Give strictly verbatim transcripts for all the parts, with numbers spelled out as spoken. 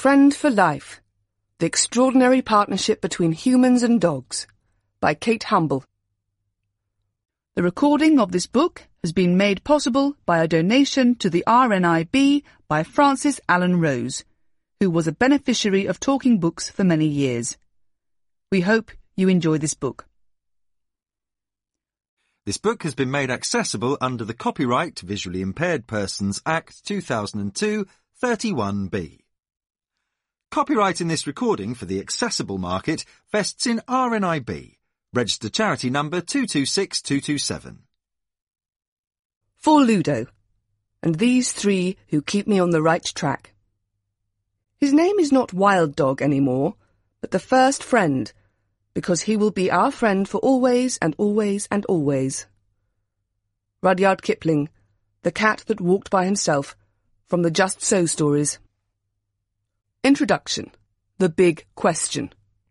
Friend for Life, The Extraordinary Partnership Between Humans and Dogs, by Kate Humble. The recording of this book has been made possible by a donation to the R N I B by Francis Allen Rose, who was a beneficiary of Talking Books for many years. We hope you enjoy this book. This book has been made accessible under the Copyright Visually Impaired Persons Act two thousand two, thirty-one B. Copyright in this recording for the accessible market vests in R N I B, registered charity number two two six two two seven. For Ludo, and these three who keep me on the right track. His name is not Wild Dog anymore, but the first friend, because he will be our friend for always and always and always. Rudyard Kipling, The Cat That Walked by Himself, from the Just So stories. Introduction. The Big Question.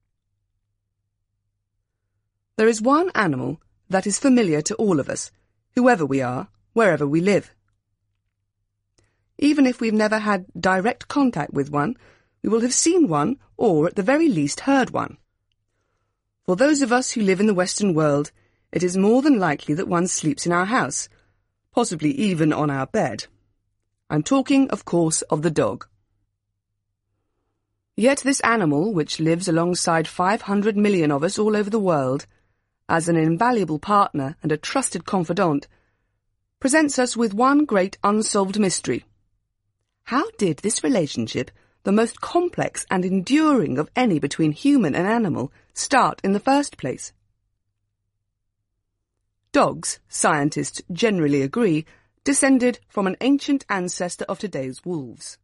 There is one animal that is familiar to all of us, whoever we are, wherever we live. Even if we've never had direct contact with one, we will have seen one, or at the very least heard one. For those of us who live in the Western world, it is more than likely that one sleeps in our house, possibly even on our bed. I'm talking, of course, of the dog. Yet this animal, which lives alongside five hundred million of us all over the world, as an invaluable partner and a trusted confidant, presents us with one great unsolved mystery. How did this relationship, the most complex and enduring of any between human and animal, start in the first place? Dogs, scientists generally agree, descended from an ancient ancestor of today's wolves.